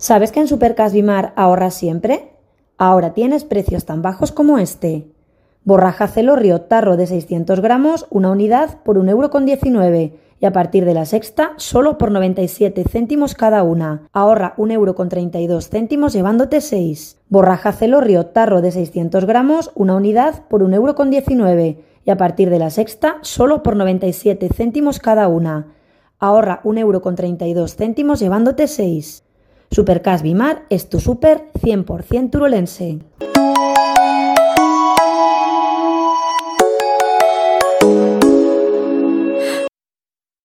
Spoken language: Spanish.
¿Sabes que en Supercas Bimar ahorras siempre? Ahora tienes precios tan bajos como este. Borraja Celorrio tarro de 600 gramos, una unidad por 1,19 € y a partir de la sexta solo por 97 céntimos cada una. Ahorra 1,32 € llevándote 6. Borraja Celorrio tarro de 600 gramos, una unidad por 1,19 € y a partir de la sexta solo por 97 céntimos cada una. Ahorra 1,32 € llevándote 6. Supercas Bimar es tu súper 100% turolense.